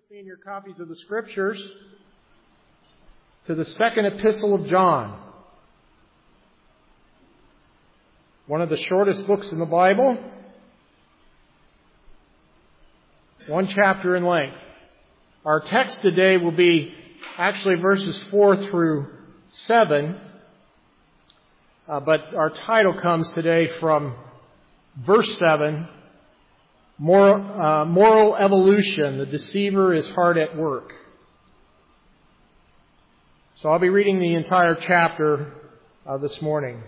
me in your copies of the Scriptures to the second epistle of John. One of the shortest books in the Bible. One chapter in length. Our text today will be actually verses 4 through 7. But our title comes today from verse 7. Moral evolution. The deceiver is hard at work. So I'll be reading the entire chapter this morning.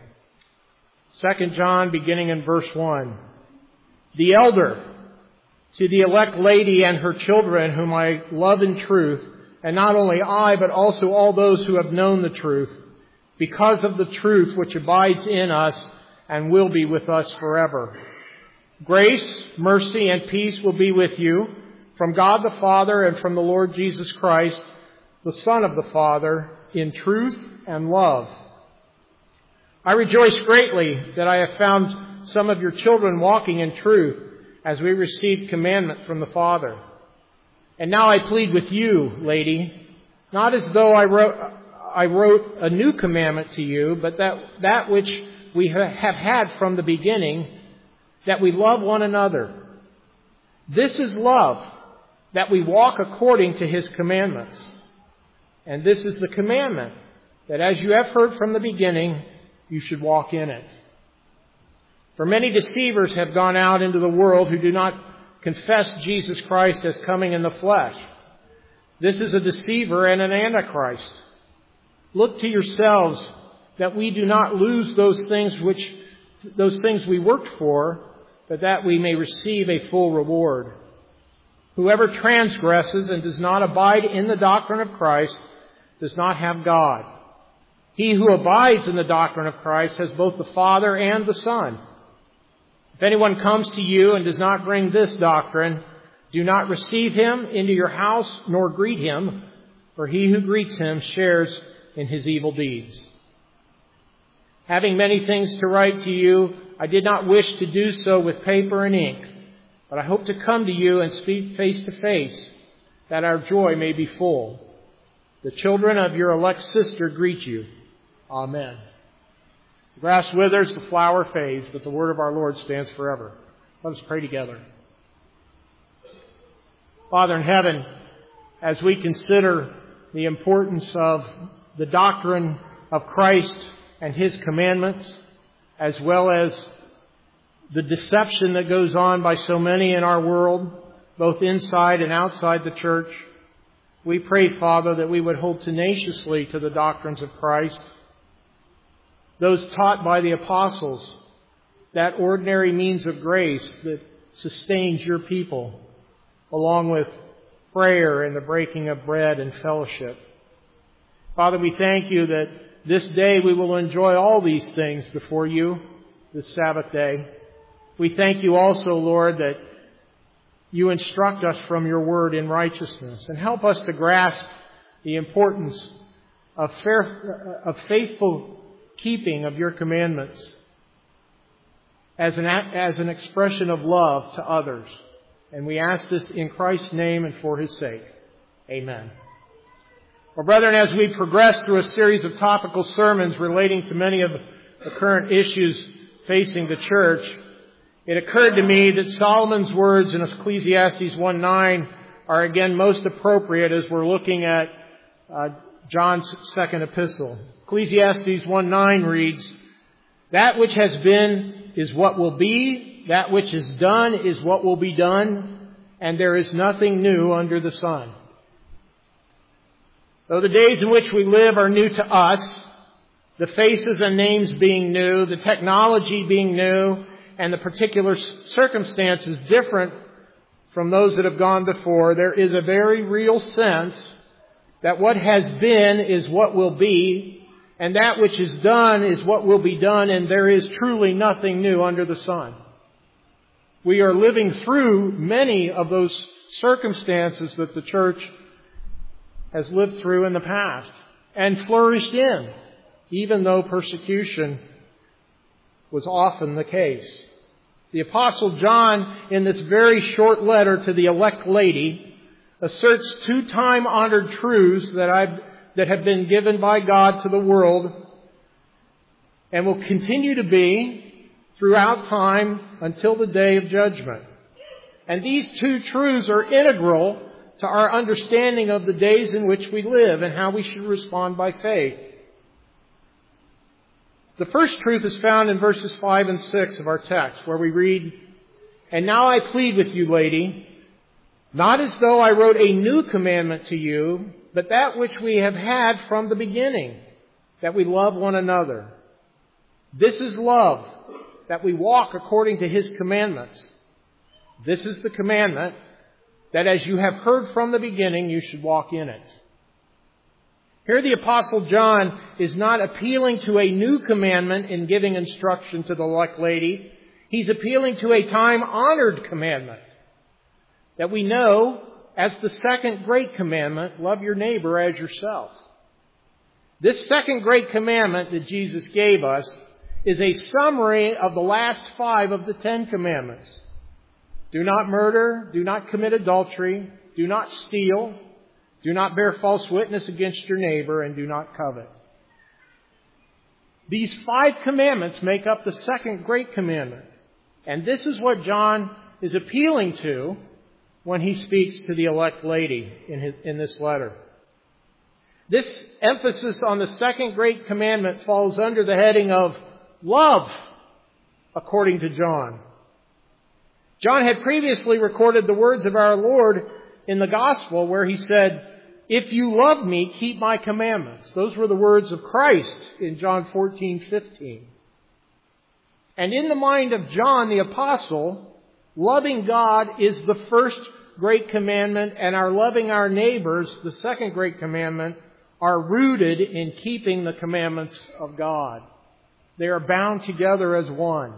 2 John, beginning in verse 1. The elder, to the elect lady and her children, whom I love in truth, and not only I, but also all those who have known the truth, because of the truth which abides in us and will be with us forever. Grace, mercy, and peace will be with you from God the Father and from the Lord Jesus Christ, the Son of the Father, in truth and love. I rejoice greatly that I have found some of your children walking in truth as we received commandment from the Father. And now I plead with you, lady, not as though I wrote a new commandment to you, but that which we have had from the beginning, that we love one another. This is love, that we walk according to His commandments. And this is the commandment, that as you have heard from the beginning, you should walk in it. For many deceivers have gone out into the world who do not confess Jesus Christ as coming in the flesh. This is a deceiver and an antichrist. Look to yourselves that we do not lose those things we worked for, but that we may receive a full reward. Whoever transgresses and does not abide in the doctrine of Christ does not have God. He who abides in the doctrine of Christ has both the Father and the Son. If anyone comes to you and does not bring this doctrine, do not receive him into your house nor greet him, for he who greets him shares in his evil deeds. Having many things to write to you, I did not wish to do so with paper and ink, but I hope to come to you and speak face to face, that our joy may be full. The children of your elect sister greet you. Amen. The grass withers, the flower fades, but the word of our Lord stands forever. Let us pray together. Father in heaven, as we consider the importance of the doctrine of Christ and His commandments, as well as the deception that goes on by so many in our world, both inside and outside the church, we pray, Father, that we would hold tenaciously to the doctrines of Christ, those taught by the apostles, that ordinary means of grace that sustains your people, along with prayer and the breaking of bread and fellowship. Father, we thank you that this day we will enjoy all these things before you, this Sabbath day. We thank you also, Lord, that you instruct us from your word in righteousness and help us to grasp the importance of faithful keeping of your commandments as an expression of love to others. And we ask this in Christ's name and for His sake. Amen. Well, brethren, as we progress through a series of topical sermons relating to many of the current issues facing the church, it occurred to me that Solomon's words in Ecclesiastes 1:9 are again most appropriate as we're looking at John's second epistle. Ecclesiastes 1:9 reads, "That which has been is what will be, that which is done is what will be done, and there is nothing new under the sun." Though the days in which we live are new to us, the faces and names being new, the technology being new, and the particular circumstances different from those that have gone before, there is a very real sense that what has been is what will be, and that which is done is what will be done, and there is truly nothing new under the sun. We are living through many of those circumstances that the church has lived through in the past and flourished in, even though persecution was often the case. The Apostle John, in this very short letter to the elect lady, asserts two time-honored truths that have been given by God to the world and will continue to be throughout time until the day of judgment. And these two truths are integral to our understanding of the days in which we live and how we should respond by faith. The first truth is found in verses 5 and 6 of our text, where we read, "And now I plead with you, lady, not as though I wrote a new commandment to you, but that which we have had from the beginning, that we love one another. This is love, that we walk according to His commandments. This is the commandment, that as you have heard from the beginning, you should walk in it." Here the Apostle John is not appealing to a new commandment in giving instruction to the elect lady. He's appealing to a time-honored commandment that we know as the second great commandment, love your neighbor as yourself. This second great commandment that Jesus gave us is a summary of the last 5 of the 10 commandments. Do not murder, do not commit adultery, do not steal, do not bear false witness against your neighbor, and do not covet. These 5 commandments make up the second great commandment. And this is what John is appealing to when he speaks to the elect lady in this letter. This emphasis on the second great commandment falls under the heading of love, according to John. John had previously recorded the words of our Lord in the Gospel where He said, "If you love me, keep my commandments." Those were the words of Christ in John 14:15. And in the mind of John the Apostle, loving God is the first great commandment, and our loving our neighbors, the second great commandment, are rooted in keeping the commandments of God. They are bound together as one.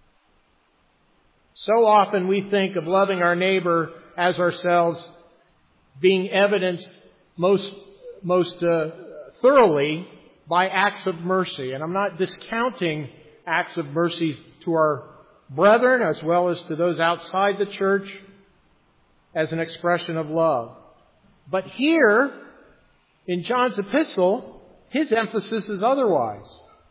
So often we think of loving our neighbor as ourselves being evidenced most thoroughly by acts of mercy. And I'm not discounting acts of mercy to our brethren as well as to those outside the church as an expression of love. But here, in John's epistle, his emphasis is otherwise.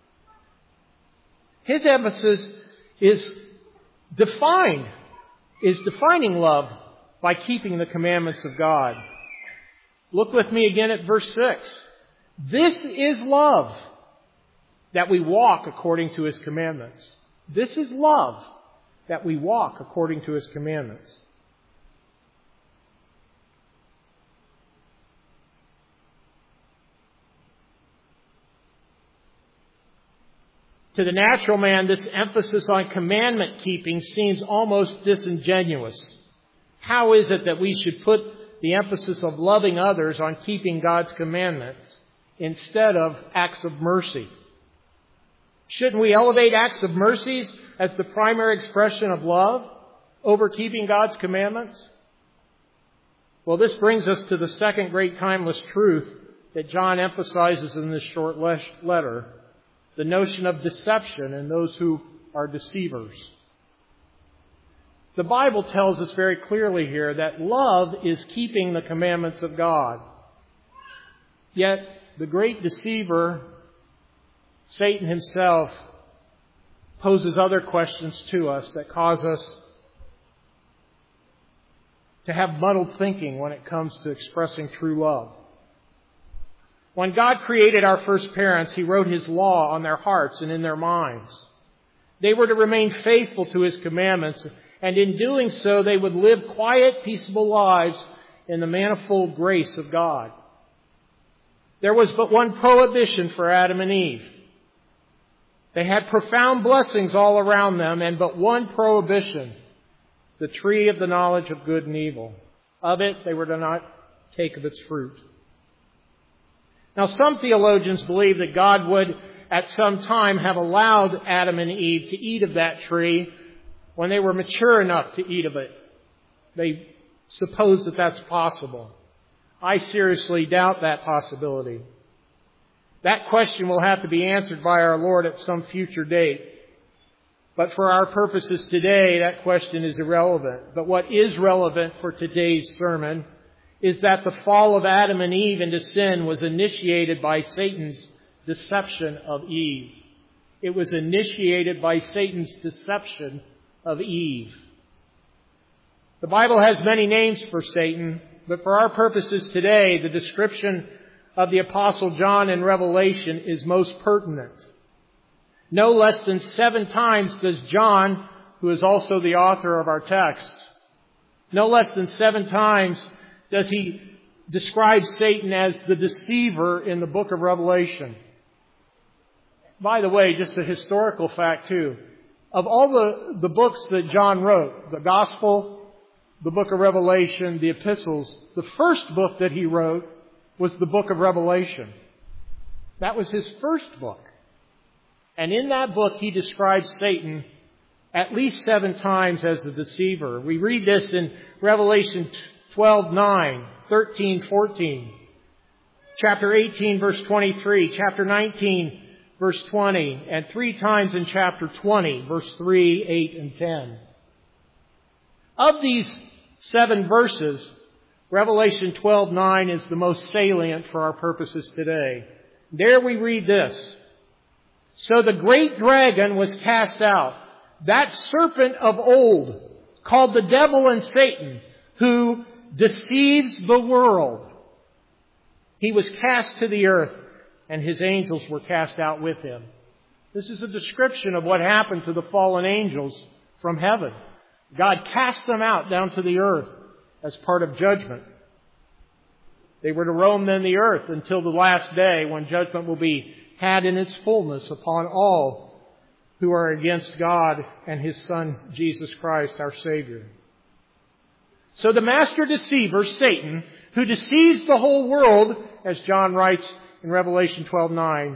His emphasis is defining love by keeping the commandments of God. Look with me again at verse 6. This is love, that we walk according to His commandments. This is love, that we walk according to His commandments. To the natural man, this emphasis on commandment keeping seems almost disingenuous. How is it that we should put the emphasis of loving others on keeping God's commandments instead of acts of mercy? Shouldn't we elevate acts of mercy as the primary expression of love over keeping God's commandments? Well, this brings us to the second great timeless truth that John emphasizes in this short letter. The notion of deception and those who are deceivers. The Bible tells us very clearly here that love is keeping the commandments of God. Yet the great deceiver, Satan himself, poses other questions to us that cause us to have muddled thinking when it comes to expressing true love. When God created our first parents, He wrote His law on their hearts and in their minds. They were to remain faithful to His commandments, and in doing so, they would live quiet, peaceable lives in the manifold grace of God. There was but one prohibition for Adam and Eve. They had profound blessings all around them, and but one prohibition, the tree of the knowledge of good and evil. Of it, they were to not take of its fruit. Now, some theologians believe that God would, at some time, have allowed Adam and Eve to eat of that tree when they were mature enough to eat of it. They suppose that that's possible. I seriously doubt that possibility. That question will have to be answered by our Lord at some future date. But for our purposes today, that question is irrelevant. But what is relevant for today's sermon is that the fall of Adam and Eve into sin was initiated by Satan's deception of Eve. It was initiated by Satan's deception of Eve. The Bible has many names for Satan, but for our purposes today, the description of the Apostle John in Revelation is most pertinent. No less than 7 times does John, who is also the author of our text, no less than 7 times does he describe Satan as the deceiver in the book of Revelation. By the way, just a historical fact too. Of all the books that John wrote, the Gospel, the book of Revelation, the epistles, the first book that he wrote was the book of Revelation. That was his first book. And in that book he describes Satan at least 7 times as the deceiver. We read this in Revelation 12:9, 13:14, chapter 18, verse 23, chapter 19, verse 20, and 3 times in chapter 20, verse 3, 8, and 10. Of these 7 verses, Revelation 12:9 is the most salient for our purposes today. There we read this. So the great dragon was cast out, that serpent of old, called the devil and Satan, who deceives the world. He was cast to the earth, and his angels were cast out with him. This is a description of what happened to the fallen angels from heaven. God cast them out down to the earth as part of judgment. They were to roam then the earth until the last day, when judgment will be had in its fullness upon all who are against God and His Son, Jesus Christ, our Savior. So the master deceiver, Satan, who deceives the whole world, as John writes in Revelation 12:9,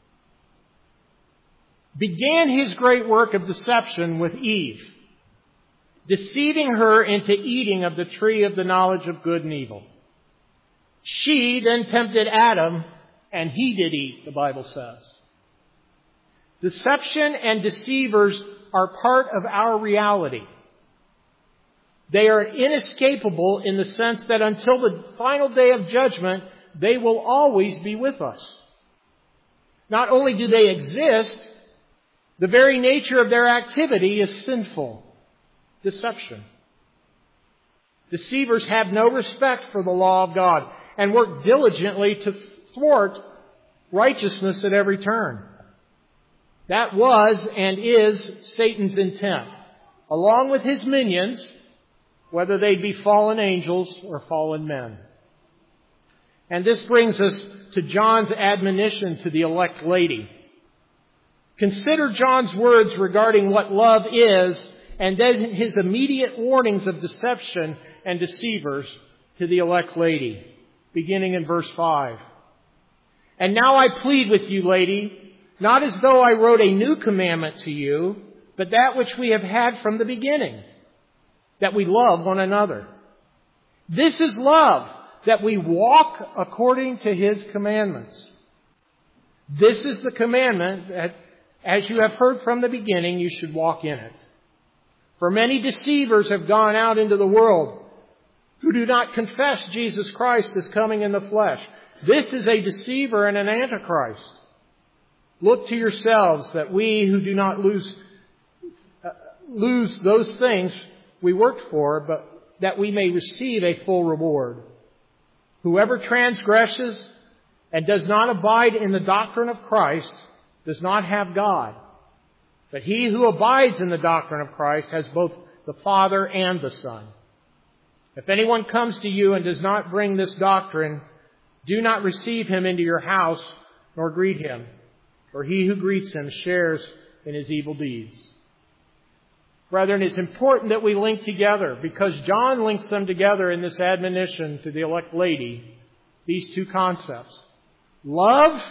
began his great work of deception with Eve, deceiving her into eating of the tree of the knowledge of good and evil. She then tempted Adam, and he did eat, the Bible says. Deception and deceivers are part of our reality. They are inescapable in the sense that until the final day of judgment, they will always be with us. Not only do they exist, the very nature of their activity is sinful. Deception. Deceivers have no respect for the law of God and work diligently to thwart righteousness at every turn. That was and is Satan's intent, along with his minions, whether they be fallen angels or fallen men. And this brings us to John's admonition to the elect lady. Consider John's words regarding what love is, and then his immediate warnings of deception and deceivers to the elect lady, beginning in verse 5. And now I plead with you, lady, not as though I wrote a new commandment to you, but that which we have had from the beginning, that we love one another. This is love, that we walk according to His commandments. This is the commandment that, as you have heard from the beginning, you should walk in it. For many deceivers have gone out into the world who do not confess Jesus Christ as coming in the flesh. This is a deceiver and an antichrist. Look to yourselves that we who do not lose those things we worked for, but that we may receive a full reward. Whoever transgresses and does not abide in the doctrine of Christ does not have God. But he who abides in the doctrine of Christ has both the Father and the Son. If anyone comes to you and does not bring this doctrine, do not receive him into your house nor greet him, for he who greets him shares in his evil deeds. Brethren, it's important that we link together, because John links them together in this admonition to the elect lady, these two concepts. Love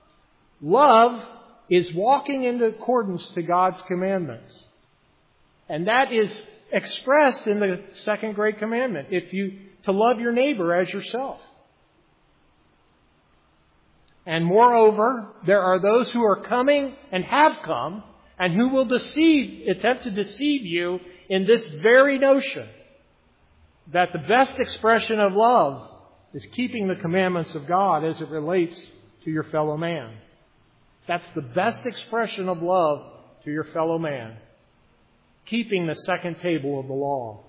is walking in accordance to God's commandments. And that is expressed in the second great commandment, to love your neighbor as yourself. And moreover, there are those who are coming and have come and who will attempt to deceive you in this very notion. that the best expression of love is keeping the commandments of God as it relates to your fellow man. That's the best expression of love to your fellow man. Keeping the second table of the law.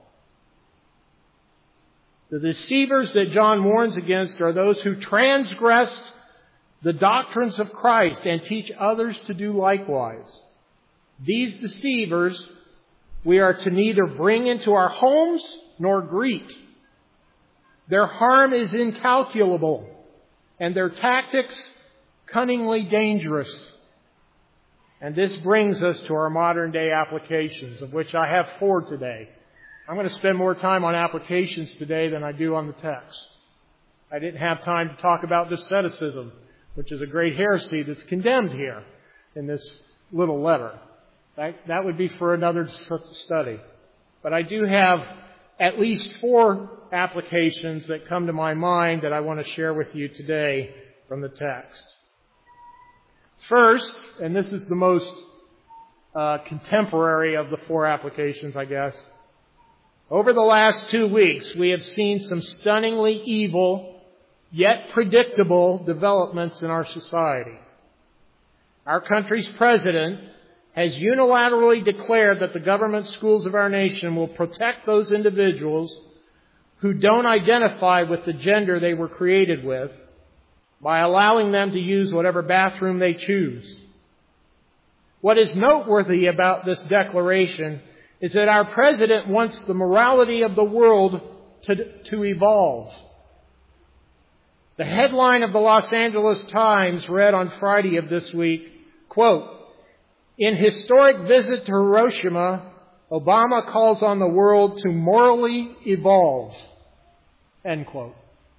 The deceivers that John warns against are those who transgress the doctrines of Christ and teach others to do likewise. These deceivers we are to neither bring into our homes nor greet. Their harm is incalculable, and their tactics cunningly dangerous. And this brings us to our modern day applications, of which I have 4 today. I'm going to spend more time on applications today than I do on the text. I didn't have time to talk about asceticism, which is a great heresy that's condemned here in this little letter. That would be for another study. But I do have at least 4 applications that come to my mind that I want to share with you today from the text. First, and this is the most contemporary of the 4 applications, I guess. Over the last 2 weeks, we have seen some stunningly evil, yet predictable developments in our society. Our country's president has unilaterally declared that the government schools of our nation will protect those individuals who don't identify with the gender they were created with by allowing them to use whatever bathroom they choose. What is noteworthy about this declaration is that our president wants the morality of the world to evolve. The headline of the Los Angeles Times read on Friday of this week, quote, "In historic visit to Hiroshima, Obama calls on the world to morally evolve." End quote.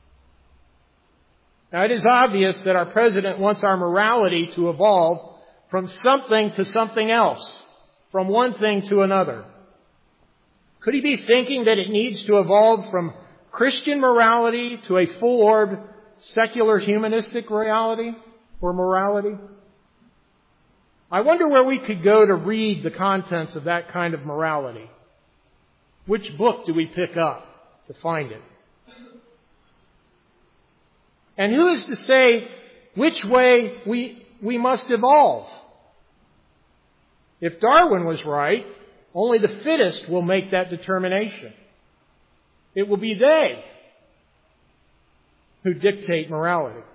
Now, it is obvious that our president wants our morality to evolve from something to something else, from one thing to another. Could he be thinking that it needs to evolve from Christian morality to a full-orbed secular humanistic reality or morality? I wonder where we could go to read the contents of that kind of morality. Which book do we pick up to find it? And who is to say which way we must evolve? If Darwin was right, only the fittest will make that determination. It will be they who dictate morality.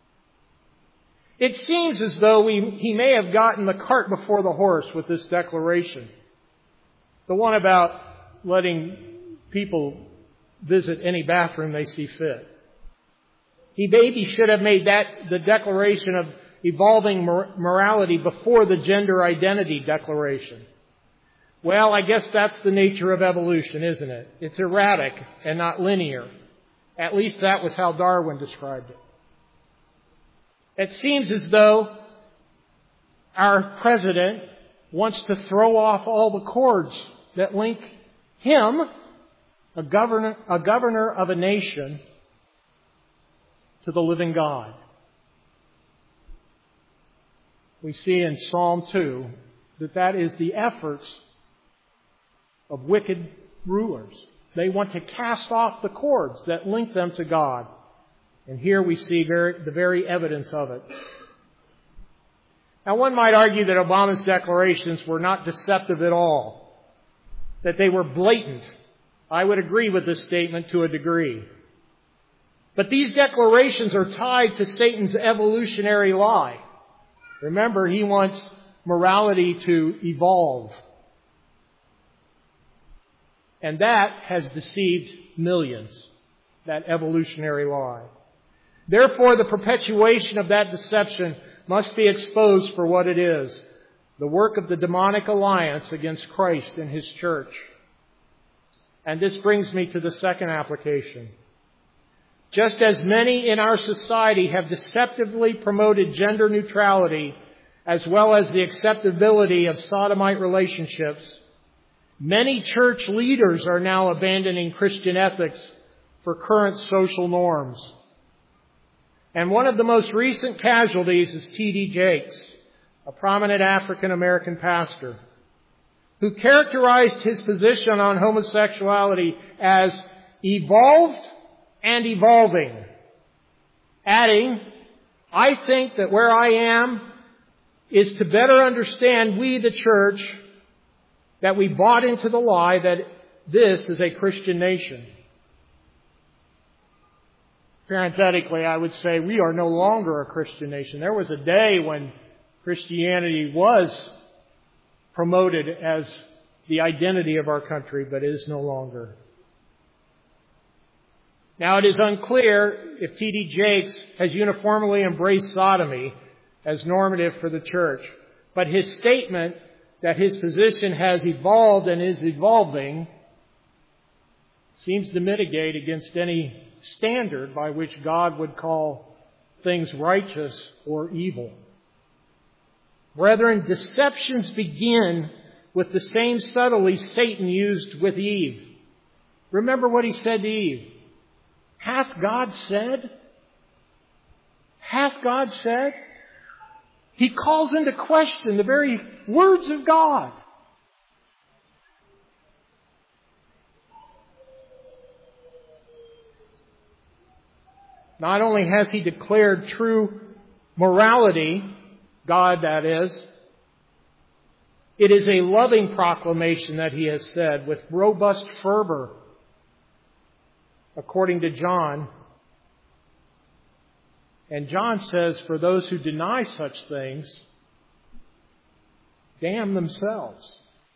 It seems as though he may have gotten the cart before the horse with this declaration. The one about letting people visit any bathroom they see fit. He maybe should have made the declaration of evolving morality before the gender identity declaration. Well, I guess that's the nature of evolution, isn't it? It's erratic and not linear. At least that was how Darwin described it. It seems as though our president wants to throw off all the cords that link him, a governor of a nation, to the living God. We see in Psalm 2 that is the efforts of wicked rulers. They want to cast off the cords that link them to God. And here we see the very evidence of it. Now, one might argue that Obama's declarations were not deceptive at all, that they were blatant. I would agree with this statement to a degree. But these declarations are tied to Satan's evolutionary lie. Remember, he wants morality to evolve. And that has deceived millions, that evolutionary lie. Therefore, the perpetuation of that deception must be exposed for what it is, the work of the demonic alliance against Christ and His church. And this brings me to the second application. Just as many in our society have deceptively promoted gender neutrality as well as the acceptability of sodomite relationships, many church leaders are now abandoning Christian ethics for current social norms. And one of the most recent casualties is T.D. Jakes, a prominent African-American pastor, who characterized his position on homosexuality as evolved and evolving. Adding, I think that where I am is to better understand we, the church, that we bought into the lie that this is a Christian nation. Parenthetically, I would say we are no longer a Christian nation. There was a day when Christianity was promoted as the identity of our country, but is no longer. Now, it is unclear if T.D. Jakes has uniformly embraced sodomy as normative for the church, but his statement that his position has evolved and is evolving seems to mitigate against any standard by which God would call things righteous or evil. Brethren, deceptions begin with the same subtlety Satan used with Eve. Remember what he said to Eve. Hath God said? Hath God said? He calls into question the very words of God. Not only has he declared true morality, God that is, it is a loving proclamation that he has said with robust fervor. According to John. And John says, for those who deny such things, damn themselves.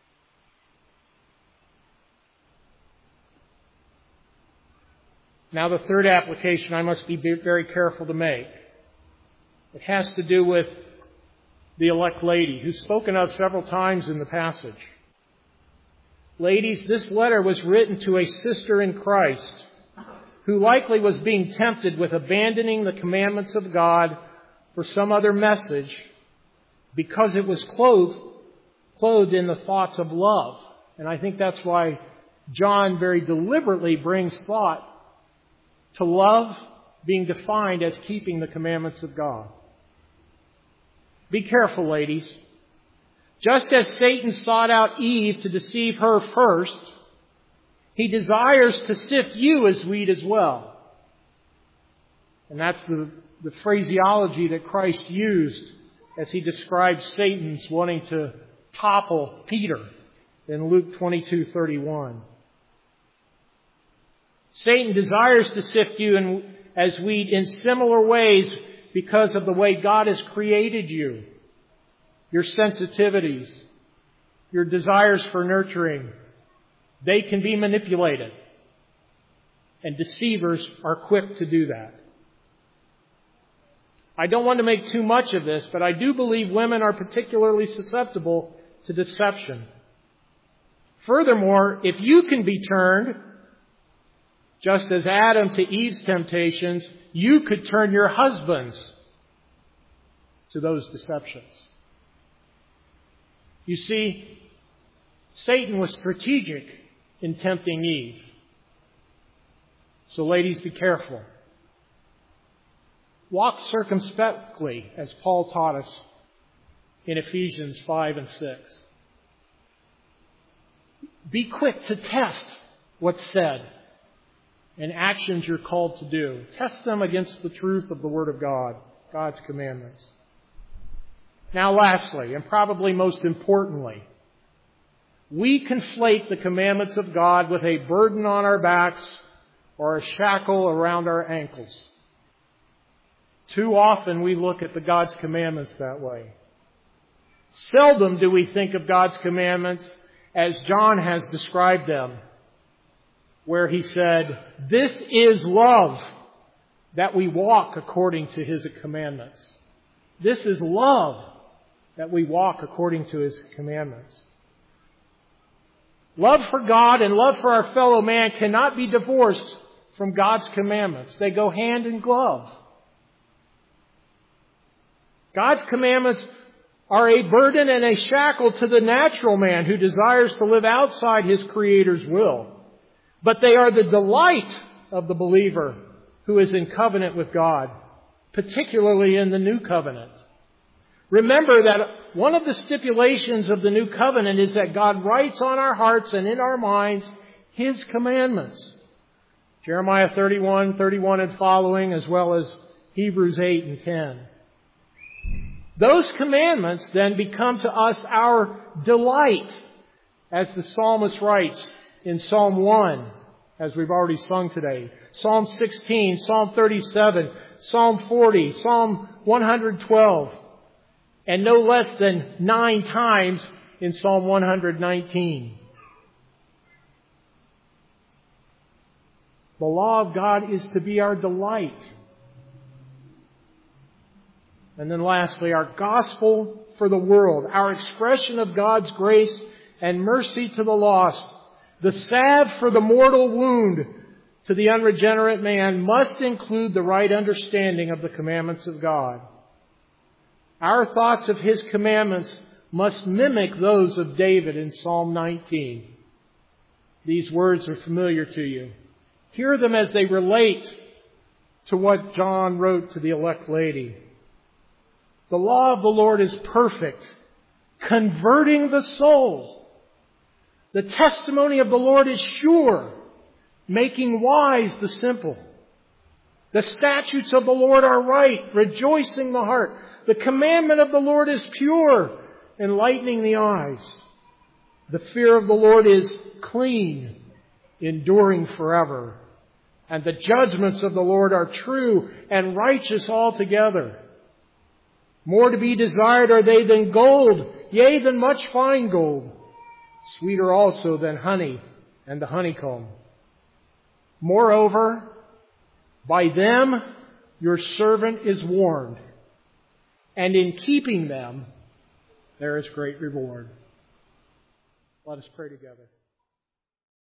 Now the third application I must be very careful to make. It has to do with the elect lady, who's spoken of several times in the passage. Ladies, this letter was written to a sister in Christ who likely was being tempted with abandoning the commandments of God for some other message because it was clothed in the thoughts of love. And I think that's why John very deliberately brings thought to love being defined as keeping the commandments of God. Be careful, ladies. Just as Satan sought out Eve to deceive her first, he desires to sift you as wheat as well. And that's the phraseology that Christ used as he described Satan's wanting to topple Peter in Luke 22:31. Satan desires to sift you as wheat in similar ways because of the way God has created you. Your sensitivities, your desires for nurturing, they can be manipulated. And deceivers are quick to do that. I don't want to make too much of this, but I do believe women are particularly susceptible to deception. Furthermore, if you can be turned, just as Adam to Eve's temptations, you could turn your husbands to those deceptions. You see, Satan was strategic in tempting Eve. So ladies, be careful. Walk circumspectly, as Paul taught us in Ephesians 5 and 6. Be quick to test what's said and actions you're called to do. Test them against the truth of the Word of God, God's commandments. Now lastly, and probably most importantly, we conflate the commandments of God with a burden on our backs or a shackle around our ankles. Too often we look at God's commandments that way. Seldom do we think of God's commandments as John has described them, where he said, "This is love, that we walk according to His commandments." This is love, that we walk according to His commandments. Love for God and love for our fellow man cannot be divorced from God's commandments. They go hand in glove. God's commandments are a burden and a shackle to the natural man who desires to live outside his Creator's will. But they are the delight of the believer who is in covenant with God, particularly in the new covenant. Remember that one of the stipulations of the new covenant is that God writes on our hearts and in our minds His commandments. Jeremiah 31 and following, as well as Hebrews 8 and 10. Those commandments then become to us our delight, as the psalmist writes in Psalm 1, as we've already sung today. Psalm 16, Psalm 37, Psalm 40, Psalm 112, and no less than 9 times in Psalm 119. The law of God is to be our delight. And then lastly, our gospel for the world, our expression of God's grace and mercy to the lost, the salve for the mortal wound to the unregenerate man, must include the right understanding of the commandments of God. Our thoughts of His commandments must mimic those of David in Psalm 19. These words are familiar to you. Hear them as they relate to what John wrote to the elect lady. The law of the Lord is perfect, converting the soul. The testimony of the Lord is sure, making wise the simple. The statutes of the Lord are right, rejoicing the heart. The commandment of the Lord is pure, enlightening the eyes. The fear of the Lord is clean, enduring forever. And the judgments of the Lord are true and righteous altogether. More to be desired are they than gold, yea, than much fine gold. Sweeter also than honey and the honeycomb. Moreover, by them your servant is warned, and in keeping them there is great reward. Let us pray together.